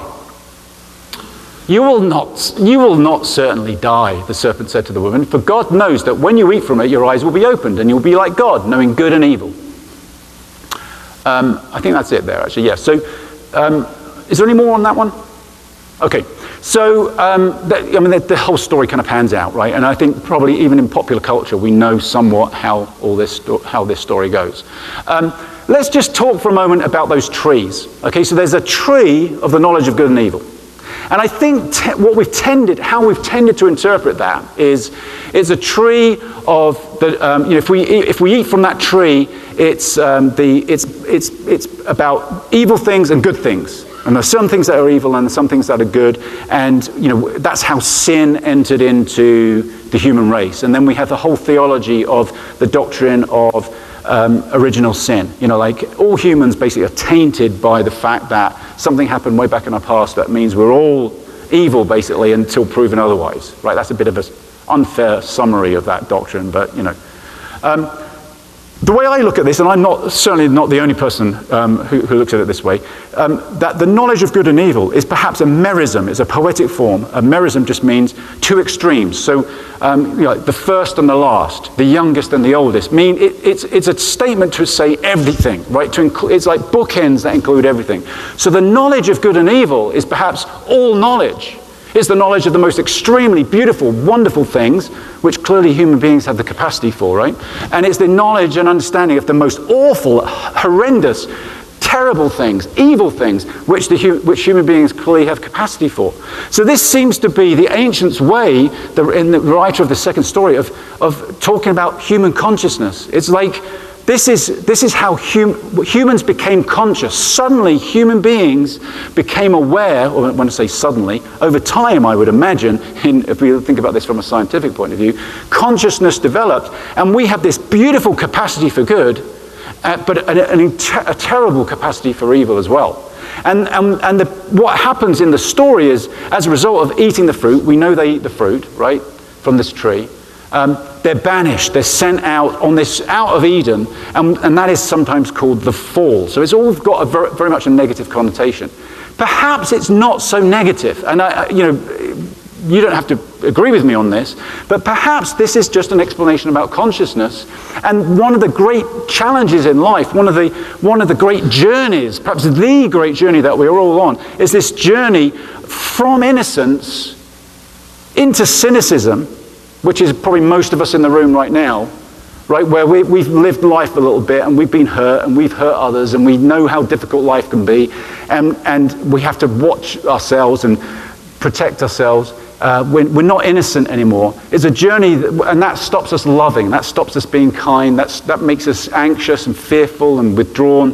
You will not, you will not certainly die, the serpent said to the woman, for God knows that when you eat from it, your eyes will be opened, and you'll be like God, knowing good and evil. Um, I think that's it there, actually, yes. So, um, is there any more on that one? Okay, so, um, that, I mean, the, the whole story kind of pans out, right? And I think probably even in popular culture, we know somewhat how all this, how this story goes. Um, let's just talk for a moment about those trees. Okay, so there's a tree of the knowledge of good and evil. And I think te- what we've tended, how we've tended to interpret that is, it's a tree of the, um, you know, if we if we eat from that tree, it's um, the it's it's it's about evil things and good things. And there's some things that are evil and some things that are good. And you know, that's how sin entered into the human race. And then we have the whole theology of the doctrine of Um, original sin. You know, like all humans basically are tainted by the fact that something happened way back in our past that means we're all evil basically until proven otherwise, right? That's a bit of an unfair summary of that doctrine, but you know. Um, the way I look at this, and I'm not certainly not the only person um, who, who looks at it this way, um, that the knowledge of good and evil is perhaps a merism, it's a poetic form. A merism just means two extremes. So um, you know, the first and the last, the youngest and the oldest, mean it, it's, it's a statement to say everything, right? To include, it's like bookends that include everything. So the knowledge of good and evil is perhaps all knowledge. It's the knowledge of the most extremely beautiful, wonderful things, which clearly human beings have the capacity for, right? And it's the knowledge and understanding of the most awful, horrendous, terrible things, evil things, which, the, which human beings clearly have capacity for. So this seems to be the ancients' way, the, in the writer of the second story, of, of talking about human consciousness. It's like, This is, this is how hum, humans became conscious. Suddenly, human beings became aware, or when I say suddenly, over time, I would imagine, in, if we think about this from a scientific point of view, consciousness developed, and we have this beautiful capacity for good, uh, but an, an, a terrible capacity for evil as well. And, and, and the, what happens in the story is, as a result of eating the fruit, we know they eat the fruit, right, from this tree. Um, they're banished, they're sent out on this, out of Eden, and, and that is sometimes called the fall. So it's all got a very, very much a negative connotation. Perhaps it's not so negative, and I, you know, you don't have to agree with me on this, but perhaps this is just an explanation about consciousness. And one of the great challenges in life, one of the, one of the great journeys, perhaps the great journey that we're all on, is this journey from innocence into cynicism, which is probably most of us in the room right now, right, where we, we've lived life a little bit and we've been hurt and we've hurt others and we know how difficult life can be, and, and we have to watch ourselves and protect ourselves, Uh, we're, we're not innocent anymore. It's a journey, that, and that stops us loving. That stops us being kind. That's, that makes us anxious and fearful and withdrawn.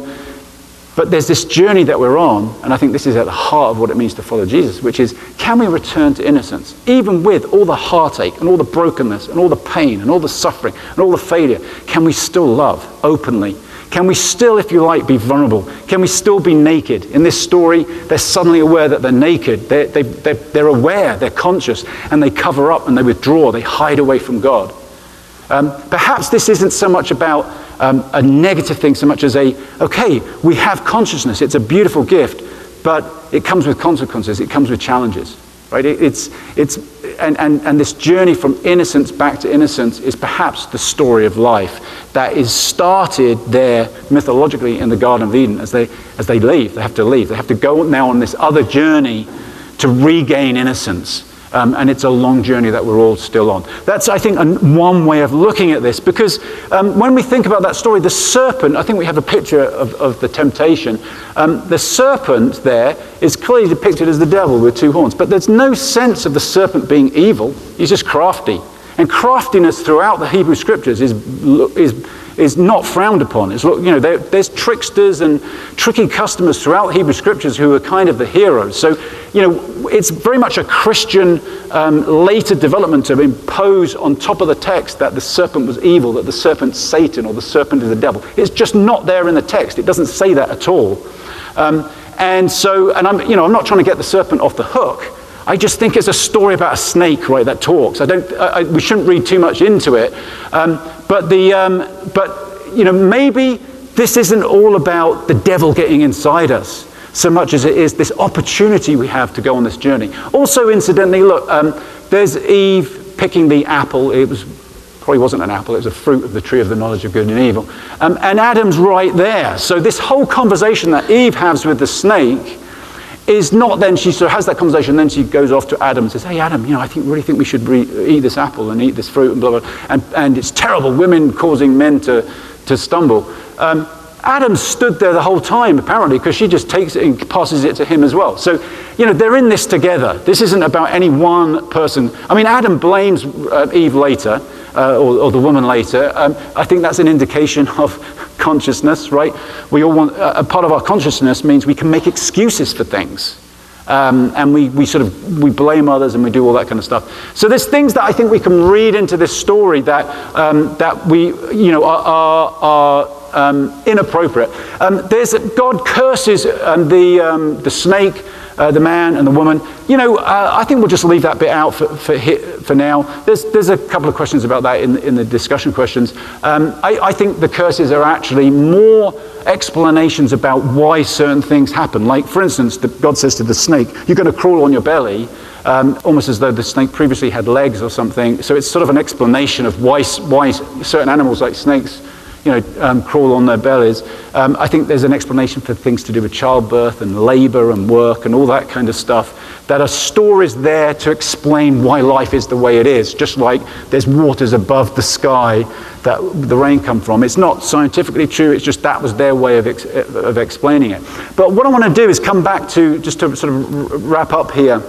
But there's this journey that we're on, and I think this is at the heart of what it means to follow Jesus, which is, can we return to innocence? Even with all the heartache and all the brokenness and all the pain and all the suffering and all the failure, can we still love openly? Can we still, if you like, be vulnerable? Can we still be naked? In this story, they're suddenly aware that they're naked. They're, they, they're, they're aware, they're conscious, and they cover up and they withdraw. They hide away from God. Um, perhaps this isn't so much about um, a negative thing so much as a, okay, we have consciousness. It's a beautiful gift, but it comes with consequences. It comes with challenges. Right? It, it's, it's, and, and, and this journey from innocence back to innocence is perhaps the story of life that is started there mythologically in the Garden of Eden as they, as they leave. They have to leave. They have to go now on this other journey to regain innocence. Um, and it's a long journey that we're all still on. That's, I think, a, one way of looking at this, because um, when we think about that story, the serpent, I think we have a picture of, of the temptation. Um, the serpent there is clearly depicted as the devil with two horns, but there's no sense of the serpent being evil. He's just crafty. And craftiness throughout the Hebrew scriptures is, is, is not frowned upon. It's, you know, there, there's tricksters and tricky customers throughout the Hebrew scriptures who are kind of the heroes. So, you know, it's very much a Christian um, later development to impose on top of the text that the serpent was evil, that the serpent's Satan or the serpent is the devil. It's just not there in the text. It doesn't say that at all. Um, and so, and I'm, you know, I'm not trying to get the serpent off the hook. I just think it's a story about a snake, right, that talks. I don't. I, I, we shouldn't read too much into it. Um, but the, um, but you know, maybe this isn't all about the devil getting inside us so much as it is this opportunity we have to go on this journey. Also, incidentally, look, um, there's Eve picking the apple. It was probably wasn't an apple. It was a fruit of the tree of the knowledge of good and evil. Um, and Adam's right there. So this whole conversation that Eve has with the snake is not then, she sort of has that conversation, then she goes off to Adam and says, hey, Adam, you know, I think really think we should re- eat this apple and eat this fruit and blah, blah, blah. And, and it's terrible, women causing men to, to stumble. Um, Adam stood there the whole time, apparently, because she just takes it and passes it to him as well. So, you know, they're in this together. This isn't about any one person. I mean, Adam blames uh, Eve later, uh, or, or the woman later. Um, I think that's an indication of consciousness, right? We all want, uh, a part of our consciousness means we can make excuses for things. Um, and we, we sort of, we blame others and we do all that kind of stuff. So there's things that I think we can read into this story that, um, that we, you know, are, are, are um, inappropriate. Um, there's, God curses um, the, um, the snake, uh, the man and the woman. You know, uh, I think we'll just leave that bit out for, for, for now. There's, there's a couple of questions about that in, in the discussion questions. Um, I, I think the curses are actually more explanations about why certain things happen. Like, for instance, the, God says to the snake, you're going to crawl on your belly, um, almost as though the snake previously had legs or something. So it's sort of an explanation of why, why certain animals like snakes, you know, um, crawl on their bellies. Um, I think there's an explanation for things to do with childbirth and labor and work and all that kind of stuff. That are stories there to explain why life is the way it is. Just like there's waters above the sky that the rain come from. It's not scientifically true. It's just that was their way of ex of explaining it. But what I want to do is come back to, just to sort of wrap up here,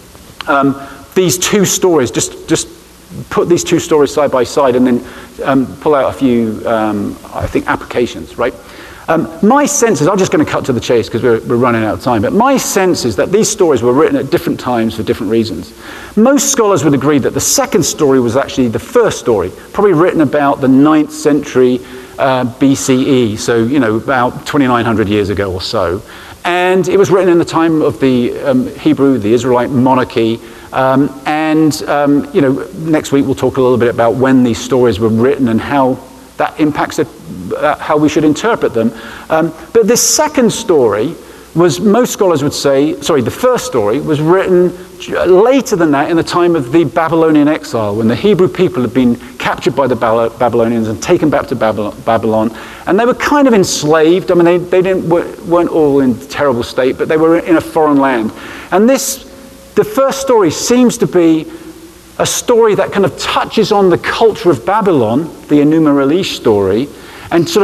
um, these two stories. Just just. Put these two stories side by side and then um, pull out a few, um, I think, applications, right? Um, my sense is, I'm just going to cut to the chase because we're, we're running out of time, but my sense is that these stories were written at different times for different reasons. Most scholars would agree that the second story was actually the first story, probably written about the ninth century uh, B C E, so, you know, about twenty-nine hundred years ago or so. And it was written in the time of the um, Hebrew, the Israelite monarchy. Um, and, um, you know, next week we'll talk a little bit about when these stories were written and how that impacts it, uh, how we should interpret them. Um, but this second story was, most scholars would say, sorry, the first story was written later than that in the time of the Babylonian exile, when the Hebrew people had been captured by the Babylonians and taken back to Babylon. And they were kind of enslaved. I mean, they, they didn't, weren't all in a terrible state, but they were in a foreign land. And this, the first story seems to be a story that kind of touches on the culture of Babylon, the Enuma Elish story, and sort of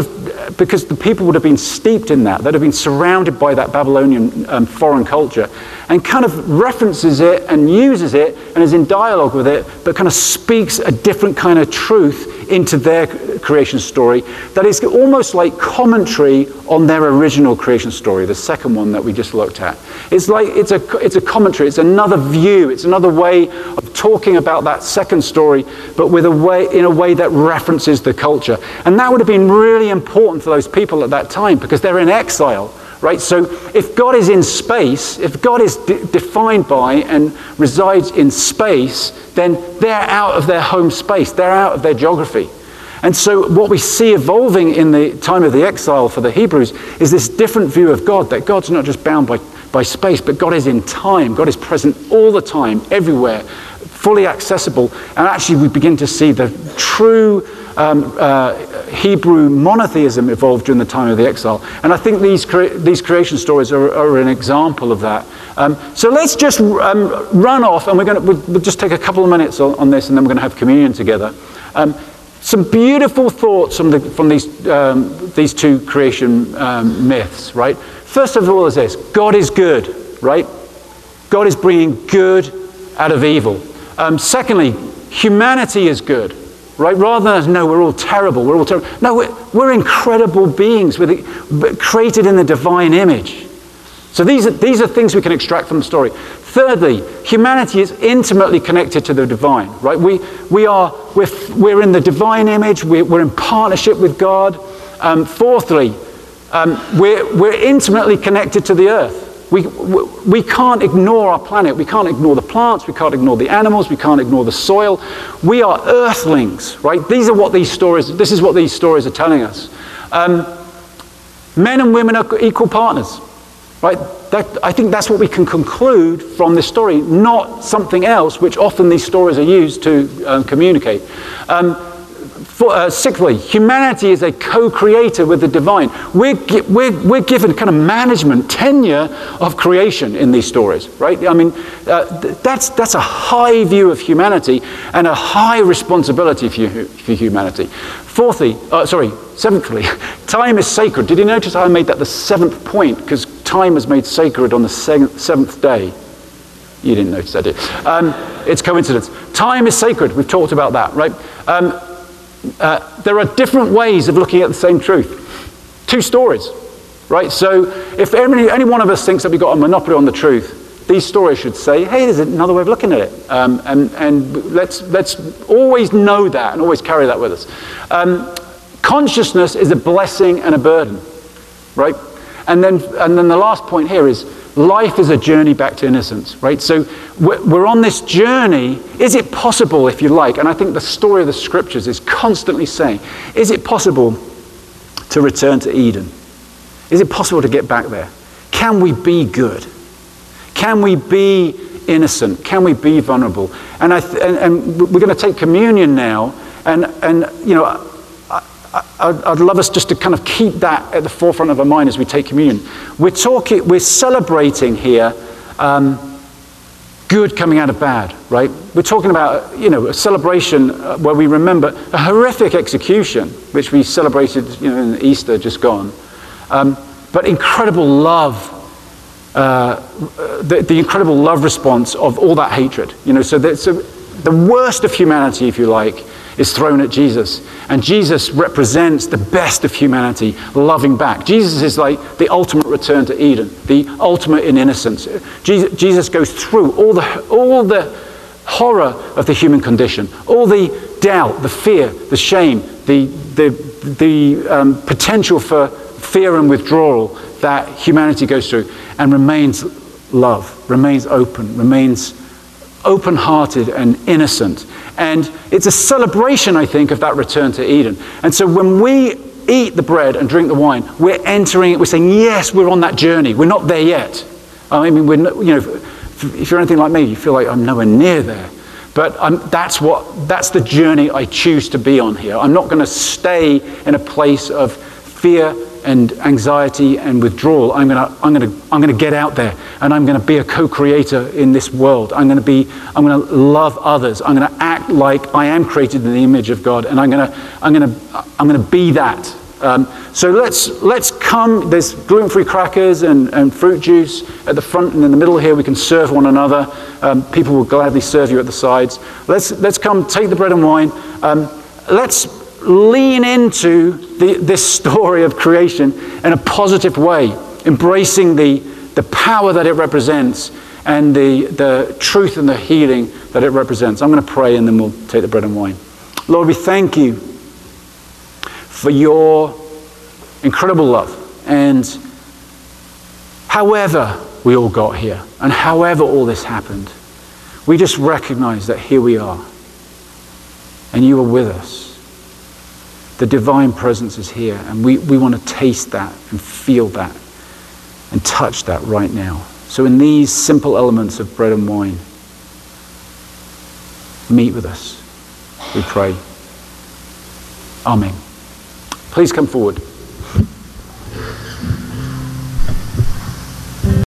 because the people would have been steeped in that, they'd have been surrounded by that Babylonian um, foreign culture, and kind of references it and uses it and is in dialogue with it, but kind of speaks a different kind of truth into their creation story that is almost like commentary on their original creation story, the second one that we just looked at. It's like it's a it's a commentary, it's another view, it's another way of talking about that second story, but with a way in a way that references the culture. And that would have been really important for those people at that time because they're in exile. Right? So if God is in space, if God is de- defined by and resides in space, then they're out of their home space. They're out of their geography. And so what we see evolving in the time of the exile for the Hebrews is this different view of God, that God's not just bound by, by space, but God is in time. God is present all the time, everywhere, fully accessible. And actually we begin to see the true Um, uh, Hebrew monotheism evolved during the time of the exile. And I think these cre- these creation stories are, are an example of that. Um, so let's just um, run off, and we're going to we'll, we'll just take a couple of minutes on, on this, and then we're going to have communion together. Um, some beautiful thoughts from, the, from these, um, these two creation um, myths, right? First of all is this: God is good, right? God is bringing good out of evil. Um, secondly, humanity is good. Right? Rather than, no, we're all terrible, we're all terrible. No, we're, we're incredible beings with it, created in the divine image. So these are, these are things we can extract from the story. Thirdly, humanity is intimately connected to the divine. Right? We, we are, we're, we're in the divine image, we're, we're in partnership with God. Um, fourthly, um, we're, we're intimately connected to the earth. We, we can't ignore our planet. We can't ignore the plants. We can't ignore the animals. We can't ignore the soil. We are earthlings, right? These are what these stories, this is what these stories are telling us. Um, men and women are equal partners, right? That, I think that's what we can conclude from this story, not something else, which often these stories are used to um, communicate. Um, For, uh, sixthly, humanity is a co-creator with the divine. We're, we're, we're given kind of management, tenure of creation in these stories, right? I mean, uh, that's, that's a high view of humanity and a high responsibility for, for humanity. Fourthly, uh, sorry, seventhly, time is sacred. Did you notice how I made that the seventh point? Because time is made sacred on the seventh day. You didn't notice that, did you? Um, it's coincidence. Time is sacred. We've talked about that, right? Um, Uh, there are different ways of looking at the same truth. Two stories, right? So if any, any one of us thinks that we've got a monopoly on the truth, these stories should say, hey, there's another way of looking at it. Um, and and let's, let's always know that and always carry that with us. Um, consciousness is a blessing and a burden, right? And then, and then the last point here is life is a journey back to innocence, right? So we're on this journey. Is it possible, if you like, and I think the story of the scriptures is constantly saying, is it possible to return to Eden? Is it possible to get back there? Can we be good? Can we be innocent? Can we be vulnerable? And, I th- and, and we're going to take communion now, and, and you know, I'd love us just to kind of keep that at the forefront of our mind as we take communion. We're talking, we're celebrating here um, good coming out of bad, right? We're talking about, you know, a celebration where we remember a horrific execution, which we celebrated, you know, in Easter just gone, um, but incredible love, uh, the, the incredible love response of all that hatred, you know. So, that, so the worst of humanity, if you like, is thrown at Jesus. And Jesus represents the best of humanity, loving back. Jesus is like the ultimate return to Eden, the ultimate in innocence. Jesus, Jesus goes through all the, all the horror of the human condition, all the doubt, the fear, the shame, the, the, the um, potential for fear and withdrawal that humanity goes through, and remains love, remains open, remains open-hearted and innocent. And it's a celebration, I think, of that return to Eden. And so when we eat the bread and drink the wine, we're entering it, we're saying, yes, we're on that journey. We're not there yet. I mean, we're not, you know, if you're anything like me, you feel like I'm nowhere near there. But I'm, that's what, that's the journey I choose to be on here. I'm not going to stay in a place of fear and anxiety and withdrawal. I'm going to, I'm going to, I'm going to get out there, and I'm going to be a co-creator in this world. I'm going to be, I'm going to love others. I'm going to act like I am created in the image of God, and I'm going to, I'm going to, I'm going to be that Um, so let's let's come. There's gluten-free crackers and, and fruit juice at the front and in the middle here. We can serve one another. Um, people will gladly serve you at the sides. Let's let's come take the bread and wine. Um, let's lean into the, this story of creation in a positive way, embracing the the power that it represents and the the truth and the healing that it represents. I'm going to pray and then we'll take the bread and wine. Lord, we thank you for your incredible love. And however we all got here, and however all this happened, we just recognize that here we are. And you are with us. The divine presence is here. And we, we want to taste that and feel that and touch that right now. So in these simple elements of bread and wine, meet with us, we pray. Amen. Please come forward.